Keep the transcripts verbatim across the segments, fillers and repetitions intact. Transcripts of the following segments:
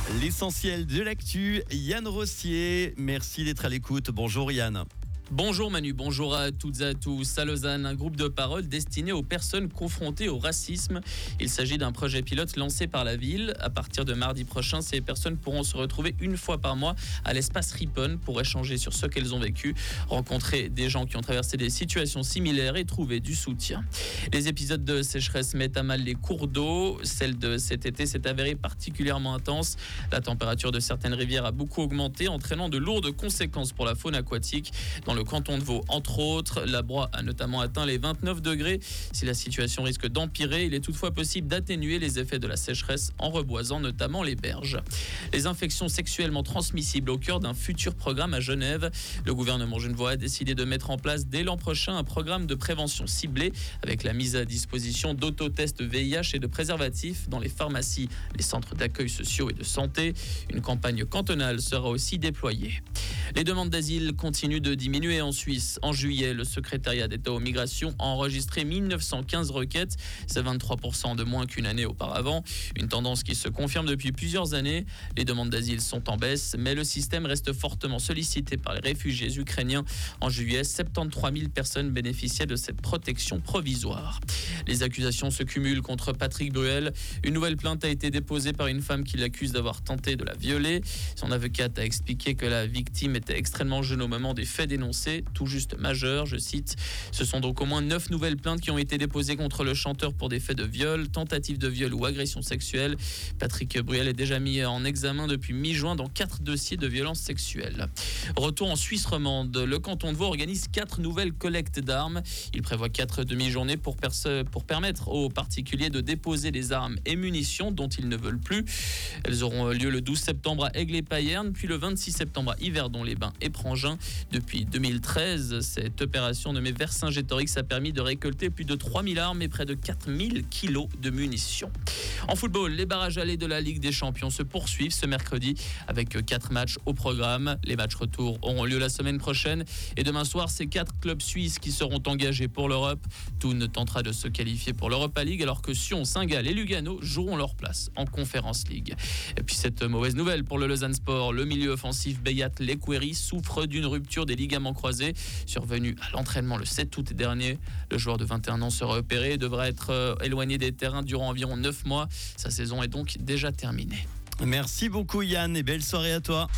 L'essentiel de l'actu, Yann Rossier. Merci d'être à l'écoute. Bonjour Yann. Bonjour Manu, bonjour à toutes et à tous. À Lausanne, un groupe de parole destiné aux personnes confrontées au racisme. Il s'agit d'un projet pilote lancé par la ville. À partir de mardi prochain, ces personnes pourront se retrouver une fois par mois à l'espace Ripon pour échanger sur ce qu'elles ont vécu, rencontrer des gens qui ont traversé des situations similaires et trouver du soutien. Les épisodes de sécheresse mettent à mal les cours d'eau. Celle de cet été s'est avérée particulièrement intense. La température de certaines rivières a beaucoup augmenté, entraînant de lourdes conséquences pour la faune aquatique. Dans le canton de Vaud, entre autres, la Broye a notamment atteint les vingt-neuf degrés. Si la situation risque d'empirer, il est toutefois possible d'atténuer les effets de la sécheresse en reboisant notamment les berges. Les infections sexuellement transmissibles au cœur d'un futur programme à Genève. Le gouvernement genevois a décidé de mettre en place dès l'an prochain un programme de prévention ciblé avec la mise à disposition d'autotests V I H et de préservatifs dans les pharmacies, les centres d'accueil sociaux et de santé. Une campagne cantonale sera aussi déployée. Les demandes d'asile continuent de diminuer en Suisse. En juillet, le secrétariat d'État aux migrations a enregistré mille neuf cent quinze requêtes. C'est vingt-trois pour cent de moins qu'une année auparavant. Une tendance qui se confirme depuis plusieurs années. Les demandes d'asile sont en baisse, mais le système reste fortement sollicité par les réfugiés ukrainiens. En juillet, soixante-treize mille personnes bénéficiaient de cette protection provisoire. Les accusations se cumulent contre Patrick Bruel. Une nouvelle plainte a été déposée par une femme qui l'accuse d'avoir tenté de la violer. Son avocate a expliqué que la victime était extrêmement jeune au moment des faits dénoncés, tout juste majeur, je cite. Ce sont donc au moins neuf nouvelles plaintes qui ont été déposées contre le chanteur pour des faits de viol, tentative de viol ou agression sexuelle. Patrick Bruel est déjà mis en examen depuis mi-juin dans quatre dossiers de violences sexuelles. Retour en Suisse romande, le canton de Vaud organise quatre nouvelles collectes d'armes. Il prévoit quatre demi-journées pour, perce- pour permettre aux particuliers de déposer les armes et munitions dont ils ne veulent plus. Elles auront lieu le douze septembre à Aigle-et-Payerne, puis le vingt-six septembre à Yverdon-les-Bains et Prangin. Depuis deux mille treize, cette opération nommée Vercingétorix a permis de récolter plus de trois mille armes et près de quatre mille kilos de munitions. En football, les barrages allés de la Ligue des Champions se poursuivent ce mercredi avec quatre matchs au programme. Les matchs retour auront lieu la semaine prochaine et demain soir, c'est quatre clubs suisses qui seront engagés pour l'Europe. Thun tentera de se qualifier pour l'Europa League alors que Sion, Saint-Gall et Lugano joueront leur place en Conference League. Et puis cette mauvaise nouvelle pour le Lausanne Sport, le milieu offensif Beyat Lekweri souffre d'une rupture des ligaments croisés survenue à l'entraînement le sept août dernier. Le joueur de vingt et un ans sera opéré et devra être éloigné des terrains durant environ neuf mois. Sa saison est donc déjà terminée. Merci beaucoup Yann et belle soirée à toi.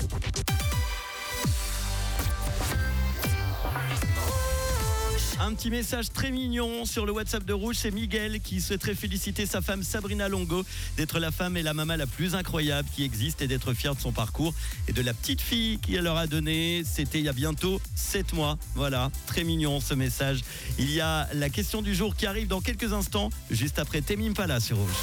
Un petit message très mignon sur le WhatsApp de Rouge, c'est Miguel qui souhaiterait féliciter sa femme Sabrina Longo d'être la femme et la maman la plus incroyable qui existe et d'être fière de son parcours et de la petite fille qu'elle leur a donnée. C'était il y a bientôt sept mois. Voilà, très mignon ce message. Il y a la question du jour qui arrive dans quelques instants, juste après Tame Impala sur Rouge.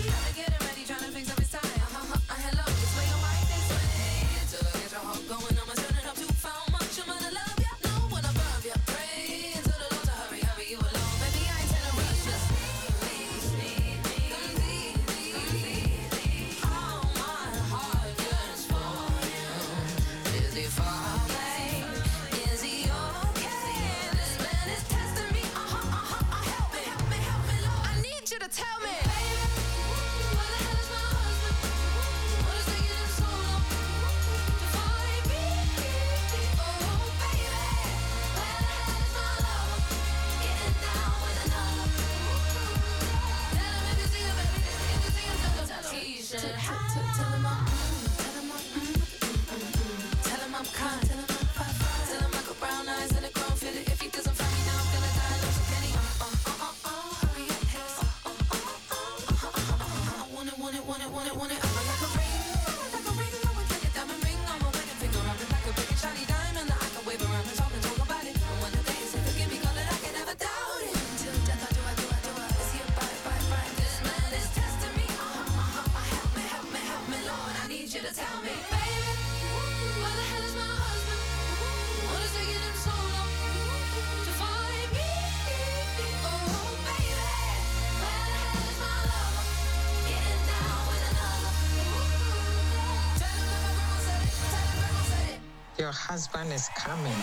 Your husband is coming.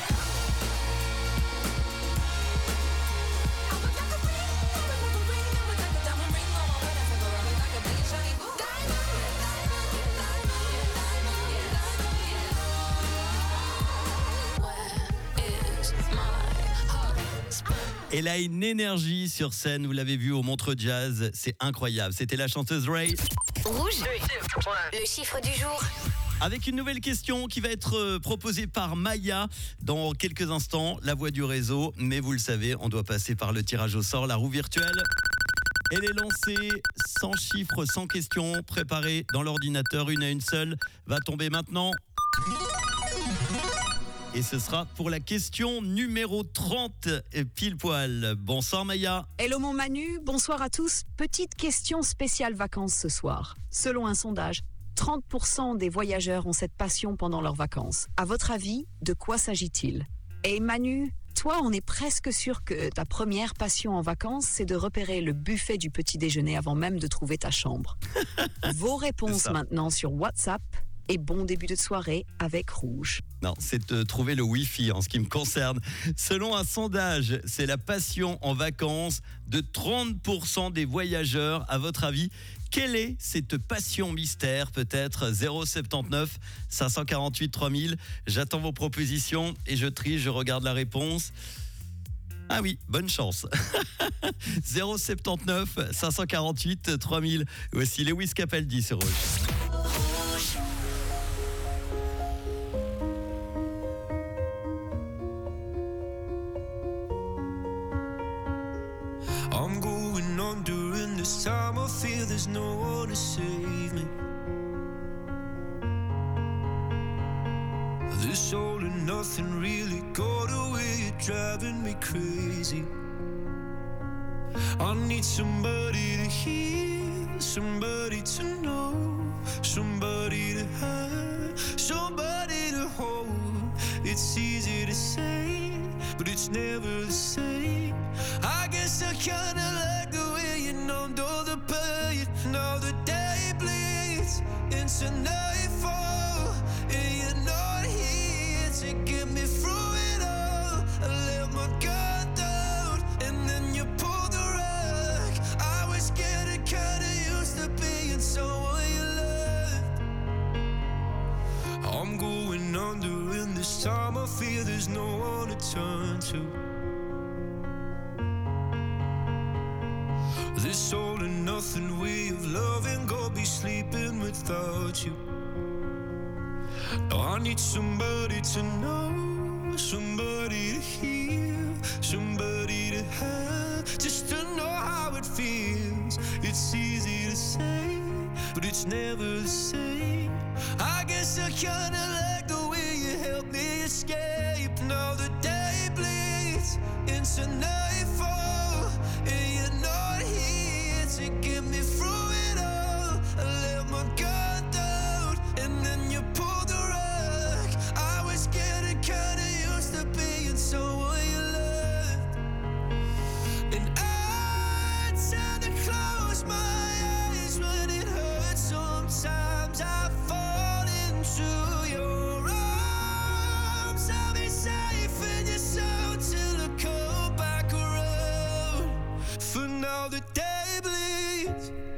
Elle a une énergie sur scène, vous l'avez vu au Montreux Jazz, c'est incroyable. C'était la chanteuse Ray. Rouge, le chiffre du jour. Avec une nouvelle question qui va être proposée par Maya dans quelques instants, la voix du réseau. Mais vous le savez, on doit passer par le tirage au sort, la roue virtuelle. Elle est lancée, cent chiffres, cent questions, préparées dans l'ordinateur, une à une seule, va tomber maintenant. Et ce sera pour la question numéro trente, pile poil. Bonsoir Maya. Hello mon Manu, bonsoir à tous. Petite question spéciale vacances ce soir. Selon un sondage, trente pour cent des voyageurs ont cette passion pendant leurs vacances. À votre avis, de quoi s'agit-il ? Et Manu, toi, on est presque sûr que ta première passion en vacances, c'est de repérer le buffet du petit déjeuner avant même de trouver ta chambre. Vos réponses maintenant sur WhatsApp. Et bon début de soirée avec Rouge. Non, c'est de trouver le Wi-Fi en ce qui me concerne. Selon un sondage, c'est la passion en vacances de trente pour cent des voyageurs. À votre avis, quelle est cette passion mystère? Peut-être zéro soixante-dix-neuf cinq cent quarante-huit trois mille. J'attends vos propositions et je trie, je regarde la réponse. Ah oui, bonne chance. zéro soixante-dix-neuf cinq cent quarante-huit trois mille. Voici Lewis Capaldi sur Rouge. I'm going on during this time. I feel there's no one to save me. This all and nothing really got away, you're driving me crazy. I need somebody to hear, somebody to know, somebody to have, somebody to hold. It's easy to say, but it's never the same. I guess I kinda like the way you numbed all the pain. Now the day bleeds into nightfall, and you're not here to get me through it all. I let my guard down, and then you pulled the rug. I was getting kinda used to being someone you loved. I'm going under, and this time I feel there's no one to turn to. This all and nothing way of loving, go be sleeping without you. Now I need somebody to know, somebody to hear, somebody to have, just to know how it feels. It's easy to say, but it's never the same. I guess I kinda like the way you help me escape. Now the day bleeds into nightfall, and you're not here to get me through it all.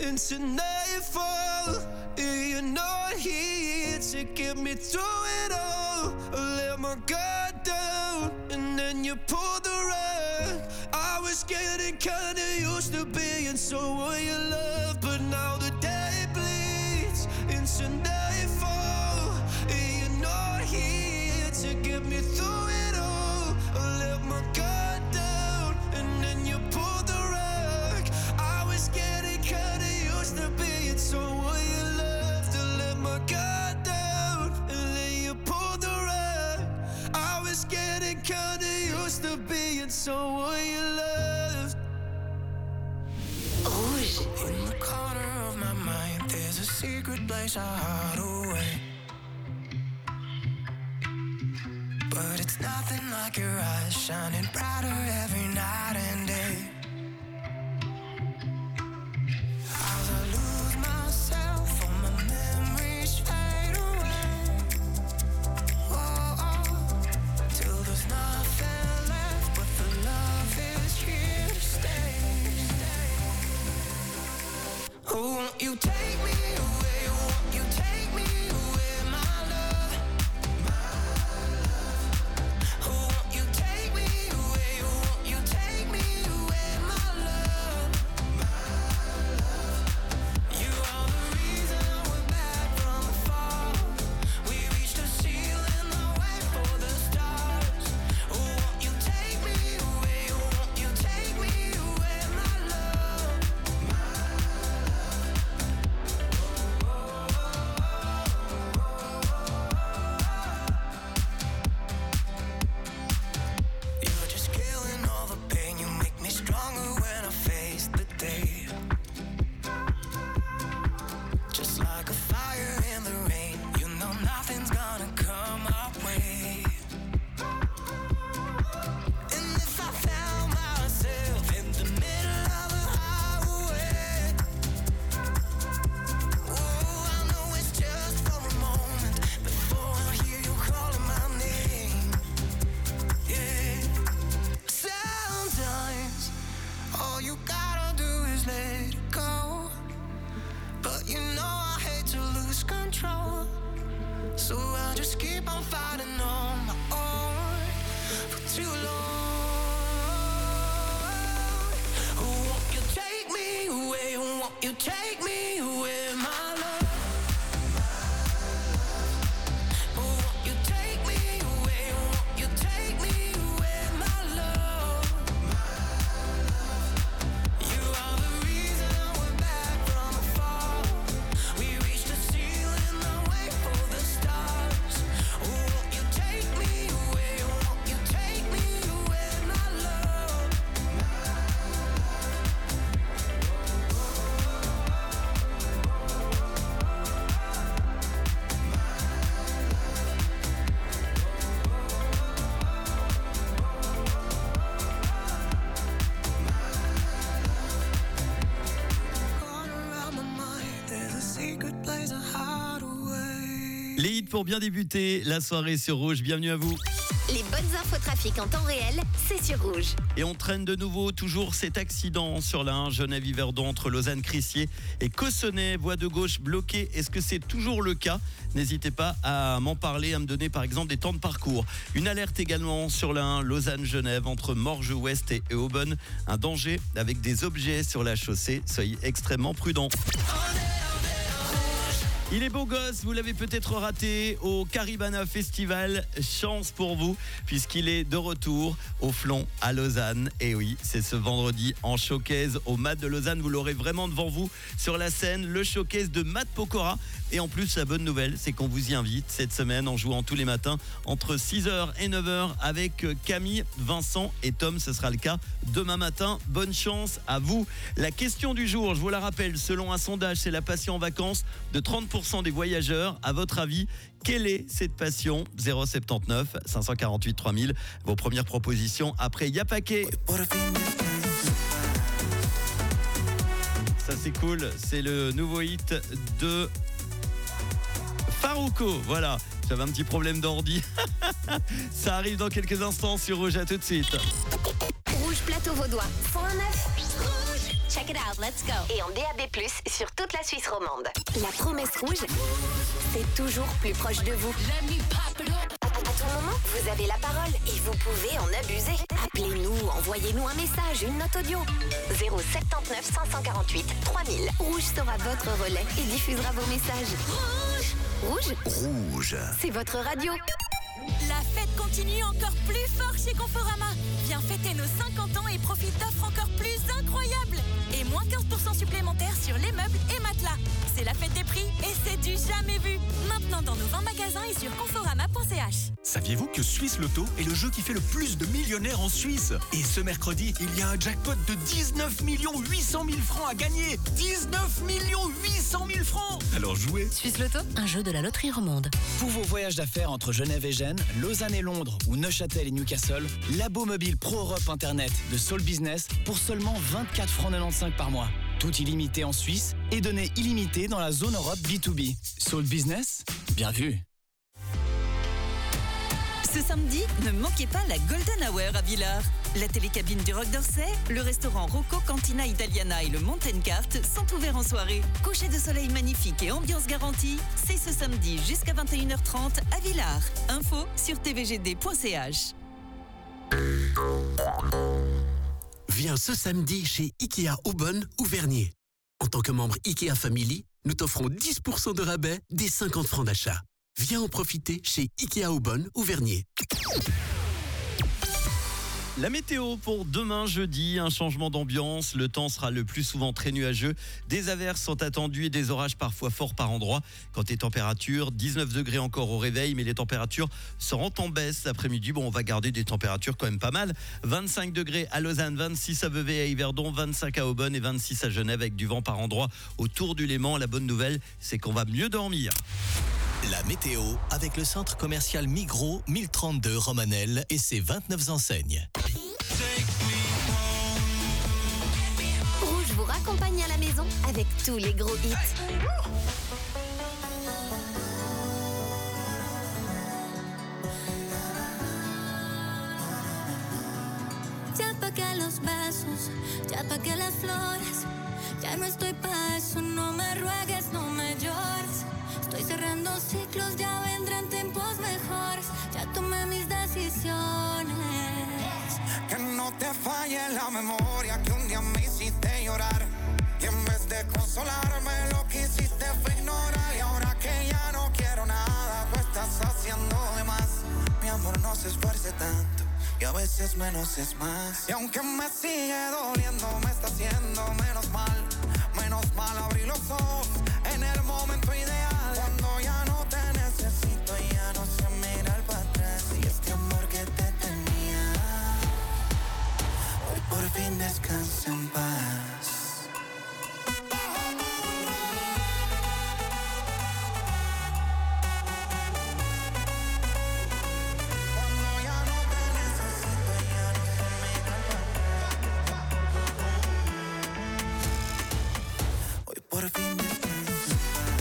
into nightfall. You're not here to get me through it all. I let my guard down and then you pulled the rug. I was getting kinda used to being someone you love, but now the day bleeds into nightfall. You're not here to get me through it all. I let my guard down and then you pulled the rug. I was getting kinda used to being someone you loved. To let my guard down and then you pulled the rug. I was getting kinda used to being someone you loved. Rouge. In the corner of my mind, there's a secret place I hide away. But it's nothing like your eyes shining brighter every night and day. As I lose myself, all my memories fade away. Oh, oh, till there's nothing left, but the love is here to stay. Oh, won't you take me away? Won't you take me away, my love? Oh, won't you take me away? Won't you take me away, my love? You are the reason we're back from the fall. We reached the ceiling, the way for the stars. Oh, won't you take me away? Won't you take me away, my love? You're just killing all the pain. You make me stronger when I face the day. Just like a fire in the rain. You know nothing's gonna come our way. And if I found myself in the middle of a highway, oh, I know it's just for a moment before I hear you calling my name. Yeah. Sometimes all you gotta do is let it go. But you know I hate to lose control. So I'll just keep on fighting on my own for too long. Won't you take me away? Won't you take me away, my love? Won't you take me away? Won't you take me away, my love? You are the reason we're back from the fall. We reached the ceiling, the way for the stars. Won't you take me away? Won't you take me away, my love? Corner of my mind, there's a secret place I hide away. Les hits pour bien débuter la soirée sur Rouge. Bienvenue à vous. Les bonnes infos trafic en temps réel, c'est sur Rouge. Et on traîne de nouveau toujours cet accident sur la un Genève-Yverdon entre Lausanne-Crissier et Cossonay, voie de gauche bloquée. Est-ce que c'est toujours le cas? N'hésitez pas à m'en parler, à me donner par exemple des temps de parcours. Une alerte également sur la un Lausanne-Genève entre Morges-Ouest et Aubonne. Un danger avec des objets sur la chaussée. Soyez extrêmement prudents. Il est beau gosse, vous l'avez peut-être raté au Caribana Festival. Chance pour vous, puisqu'il est de retour au Flon à Lausanne. Et oui, c'est ce vendredi en showcase au Mat de Lausanne. Vous l'aurez vraiment devant vous sur la scène, le showcase de Matt Pokora. Et en plus, la bonne nouvelle, c'est qu'on vous y invite cette semaine en jouant tous les matins entre six heures et neuf heures avec Camille, Vincent et Tom. Ce sera le cas demain matin. Bonne chance à vous. La question du jour, je vous la rappelle, selon un sondage, c'est la passion en vacances de trente pour cent des voyageurs. À votre avis, quelle est cette passion? Zéro sept neuf cinq cent quarante-huit trois mille. Vos premières propositions après Yapaké. Ça c'est cool, c'est le nouveau hit de Farouko. Voilà, j'avais un petit problème d'ordi. Ça arrive dans quelques instants sur Rouge, à tout de suite. Rouge Plateau Vaudois, cent un neuf. Rouge. Check it out, let's go. Et en D A B plus, sur toute la Suisse romande. La promesse rouge, c'est toujours plus proche de vous. À, à tout moment, vous avez la parole et vous pouvez en abuser. Appelez-nous, envoyez-nous un message, une note audio. zéro sept neuf cinq quatre huit trois mille. Rouge sera votre relais et diffusera vos messages. Rouge Rouge Rouge. C'est votre radio. La fête continue encore plus fort chez Conforama. Viens fêter nos cinquante ans et profite d'offres encore plus incroyables. Et moins quinze pour cent supplémentaires sur les meubles et matelas. C'est la fête des prix et c'est du jamais vu. Maintenant dans nos vingt magasins et sur conforama point c h. Saviez-vous que Suisse Loto est le jeu qui fait le plus de millionnaires en Suisse? Et ce mercredi, il y a un jackpot de dix-neuf millions huit cent mille francs à gagner. dix-neuf millions huit cent mille francs. Alors jouez. Suisse Loto, un jeu de la loterie romande. Pour vos voyages d'affaires entre Genève et Gênes, Lausanne et Londres ou Neuchâtel et Newcastle, Labo Mobile Pro Europe Internet de Soul Business pour seulement vingt-quatre francs quatre-vingt-quinze par mois. Tout illimité en Suisse et données illimitées dans la zone Europe B deux B. Soul Business, bien vu. Ce samedi, ne manquez pas la Golden Hour à Villars. La télécabine du Rock d'Orsay, le restaurant Rocco Cantina Italiana et le Mountain Cart sont ouverts en soirée. Coucher de soleil magnifique et ambiance garantie, c'est ce samedi jusqu'à vingt et une heures trente à Villars. Info sur t v g d point c h. Viens ce samedi chez Ikea Aubonne ou Vernier. En tant que membre Ikea Family, nous t'offrons dix pour cent de rabais dès cinquante francs d'achat. Viens en profiter chez Ikea Aubonne ou Vernier. La météo pour demain jeudi, un changement d'ambiance. Le temps sera le plus souvent très nuageux. Des averses sont attendues et des orages parfois forts par endroits. Quant aux températures, dix-neuf degrés encore au réveil, mais les températures seront en baisse cet après-midi. Bon, on va garder des températures quand même pas mal. vingt-cinq degrés à Lausanne, vingt-six à Vevey et à Yverdon, vingt-cinq à Aubonne et vingt-six à Genève avec du vent par endroits autour du Léman. La bonne nouvelle, c'est qu'on va mieux dormir. La météo avec le centre commercial Migros, mille trente-deux Romanel et ses vingt-neuf enseignes. Rouge vous raccompagne à la maison avec tous les gros hits. Ya pagué los besos, ya pagué las flores. Ya no estoy pa' eso, no me ruegues, no me llores. Estoy cerrando ciclos, ya vendrán tiempos mejores. Ya tomé mis decisiones. Que no te falle la memoria que un día me hiciste llorar. Y en vez de consolarme lo que hiciste fue ignorar. Y ahora que ya no quiero nada, tú estás haciendo de más. Mi amor, no se esfuerce tanto y a veces menos es más. Y aunque me sigue doliendo, me está haciendo menos mal. Menos mal abrí los ojos en el momento ideal. Cuando ya no te necesito y ya no sé mirar para atrás. Y este amor que te tenía, hoy por fin descansa en paz. Por fin descanso.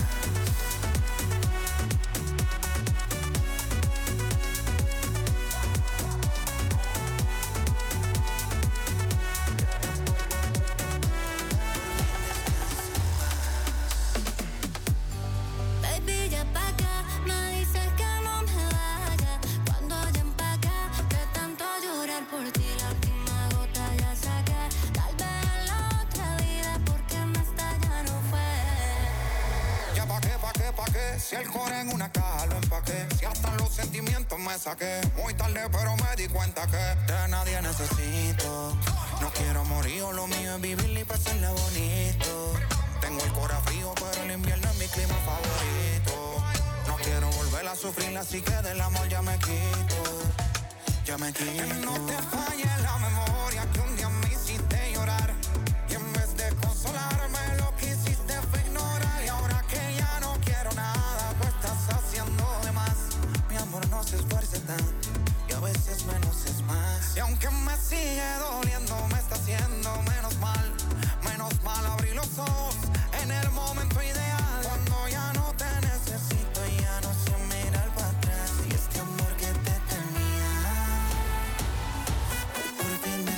Baby, ya pa' acá, me dices que no me vaya. Cuando ya empaca, de tanto llorar por ti, la última gota ya saqué. Tal vez en la otra vida, porque en esta ya no fue. Ya pa' qué, pa' qué, pa' qué. Si el core en una caja lo empaqué. Si hasta los sentimientos me saqué. Muy tarde, pero me di cuenta que de nadie necesito. No quiero morir, lo mío es vivir y pasarla bonito. Tengo el cora frío, pero el invierno es mi clima favorito. No quiero volver a sufrir, así que del amor ya me quito. Ya me quito. Que no te falle la memoria que un día me hiciste llorar. Y en vez de consolarme, lo que hiciste fue ignorar. Y ahora que ya no quiero nada, tú estás haciendo de más. Mi amor, no se esfuerce tanto y a veces menos es más. Y aunque me sigue doliendo, me está haciendo menos mal. Menos mal abrí los ojos en el momento ideal. Cuando ya no te necesito y ya no sé mirar para atrás. Y este amor que te tenía, hoy por fin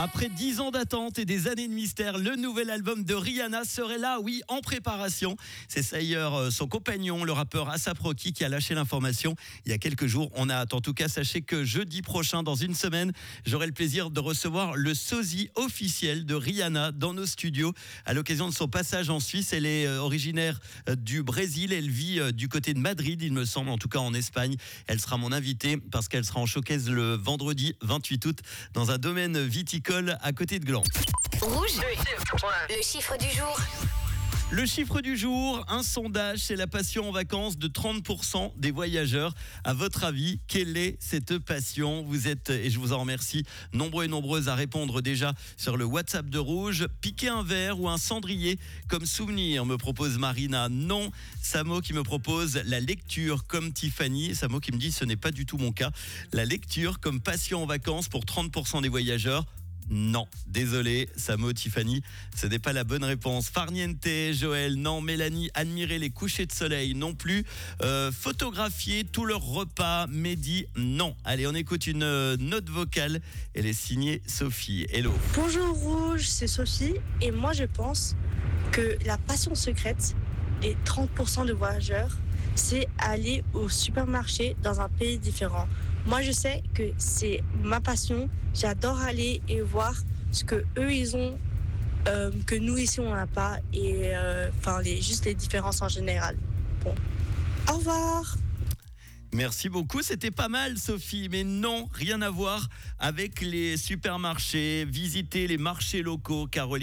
Après dix ans d'attente et des années de mystère, le nouvel album de Rihanna serait là, oui, en préparation. C'est d'ailleurs son compagnon, le rappeur A$ap Rocky, qui a lâché l'information il y a quelques jours. On a hâte. En tout cas, sachez que jeudi prochain, dans une semaine, j'aurai le plaisir de recevoir le sosie officiel de Rihanna dans nos studios. À l'occasion de son passage en Suisse, elle est originaire du Brésil. Elle vit du côté de Madrid, il me semble, en tout cas en Espagne. Elle sera mon invitée parce qu'elle sera en showcase le vendredi vingt-huit août dans un domaine viticole à côté de Gland. Rouge, le chiffre du jour. Le chiffre du jour, un sondage, c'est la passion en vacances de trente pour cent des voyageurs. À votre avis, quelle est cette passion ? Vous êtes, et je vous en remercie, nombreux et nombreuses à répondre déjà sur le WhatsApp de Rouge. Piquer un verre ou un cendrier comme souvenir, me propose Marina. Non. Samo qui me propose la lecture comme Tiffany. Samo qui me dit ce n'est pas du tout mon cas. La lecture comme passion en vacances pour trente pour cent des voyageurs. Non, désolé, Samo, Tiffany, ce n'est pas la bonne réponse. Farniente, Joël, non. Mélanie, admirer les couchers de soleil, non plus. Euh, photographier tout leur repas, Mehdi, non. Allez, on écoute une euh, note vocale. Elle est signée Sophie. Hello. Bonjour Rouge, c'est Sophie. Et moi, je pense que la passion secrète des trente pour cent de voyageurs, c'est aller au supermarché dans un pays différent. Moi, je sais que c'est ma passion. J'adore aller et voir ce que eux ils ont, euh, que nous ici on n'a pas, et enfin euh, les juste les différences en général. Bon, au revoir. Merci beaucoup, c'était pas mal Sophie, mais non, rien à voir avec les supermarchés, visiter les marchés locaux, Caroline.